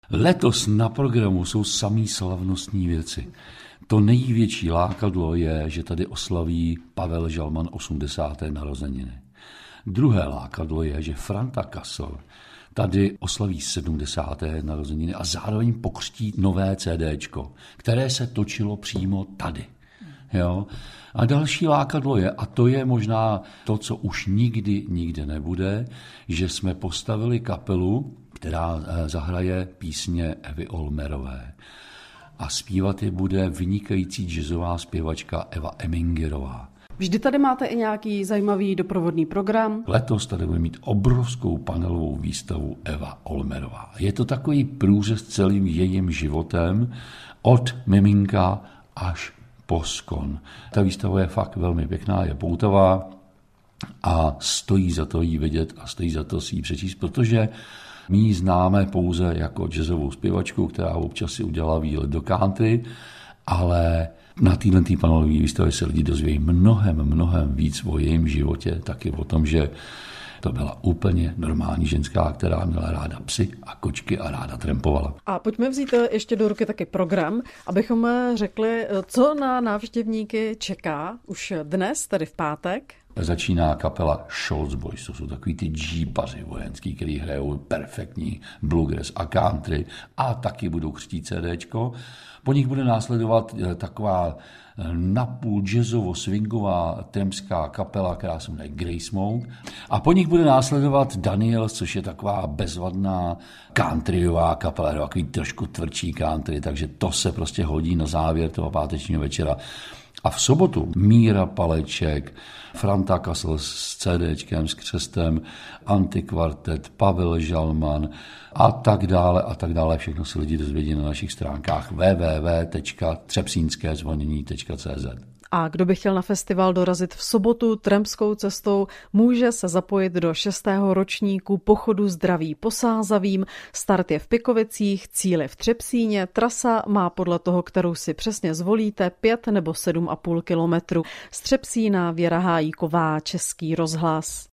Letos na programu jsou samý slavnostní věci. To největší lákadlo je, že tady oslaví Pavel Žalman 80. narozeniny. Druhé lákadlo je, že Franta Kasl tady oslaví 70. narozeniny a zároveň pokřtí nové CDčko, které se točilo přímo tady. Jo? A další lákadlo je, a to je možná to, co už nikdy nebude, že jsme postavili kapelu, která zahraje písně Evy Olmerové. A zpívat je bude vynikající jazzová zpěvačka Eva Emingerová. Vždy tady máte i nějaký zajímavý doprovodný program? Letos tady bude mít obrovskou panelovou výstavu Eva Olmerová. Je to takový průřez celým jejím životem od miminka až po skon. Ta výstava je fakt velmi pěkná, je poutavá a stojí za to jí vidět a stojí za to si ji přečíst, protože my ji známe pouze jako jazzovou zpěvačku, která občas si udělala výlet do country, ale na této panelové výstavě se lidi dozvědí mnohem víc o jejím životě, taky o tom, že to byla úplně normální ženská, která měla ráda psy a kočky a ráda trampovala. A pojďme vzít ještě do ruky taky program, abychom řekli, co na návštěvníky čeká už dnes, tedy v pátek. Začíná kapela Scholz Boys, to jsou takový ty džípaři vojenský, který hrajou perfektní bluegrass a country a taky budou křtít CDčko. Po nich bude následovat taková napůl jazzovo-swingová trampská kapela, která se jmenuje Grace Mode. A po nich bude následovat Daniels, což je taková bezvadná countryová kapela, takový trošku tvrdší country, takže to se prostě hodí na závěr toho pátečního večera. A v sobotu Míra Paleček, Franta Kasl s CDčkem, s křestem, Antikvartet, Pavel Žalman a tak dále. Všechno si lidi dozvědí na našich stránkách www.třepsínskézvonění.cz. A kdo by chtěl na festival dorazit v sobotu trampskou cestou, může se zapojit do 6. ročníku pochodu Zdraví po Sázavím. Start je v Pikovicích, cíl je v Třepsíně. Trasa má podle toho, kterou si přesně zvolíte, 5 nebo 7,5 kilometru. Z Třepsína Věra Hájíková, Český rozhlas.